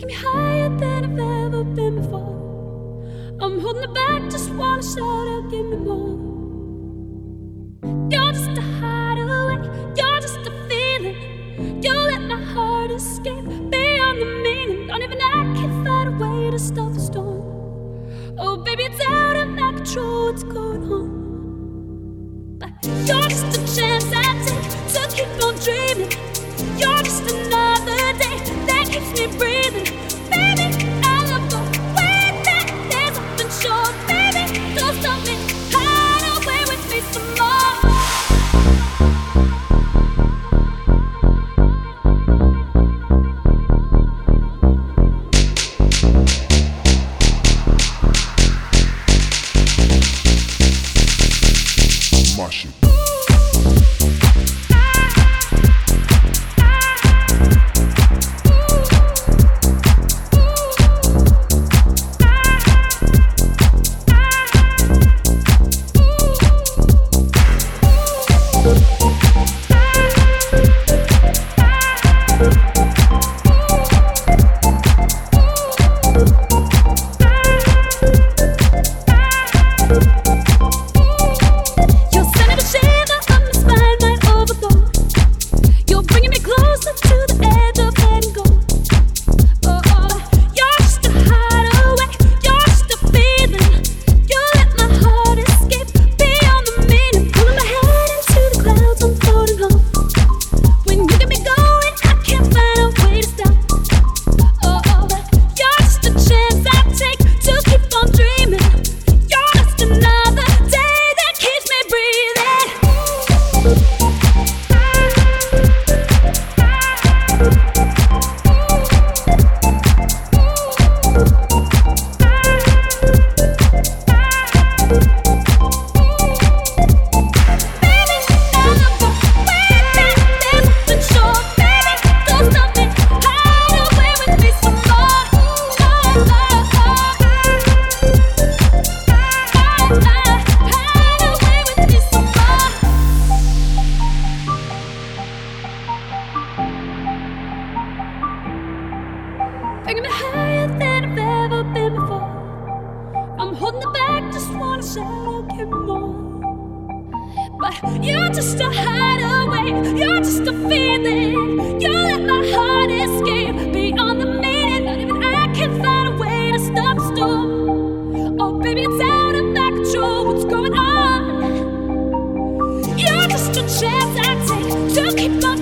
taking me higher than I've ever been before. I'm holding it back, just wanna shout out, give me more. You're just a hideaway, you're just a feeling. You let my heart escape beyond the meaning. Don't even I can find a way to stop the storm. Oh baby, it's out of my control, what's going on? But you're just a chance I take to keep on dreaming. You're just another day that keeps me breathing. Baby, I love the way that there's nothing short. Baby, don't stop me, hide away with me some more. Marshall. Taking me higher than I've ever been before. I'm holding it back, just wanna shout out, give me more. But you're just a hideaway, you're just a feeling. You let my heart escape beyond the meaning. Not even I can find a way to stop the storm. Oh baby, it's out of my control, what's going on? You're just a chance I take to keep on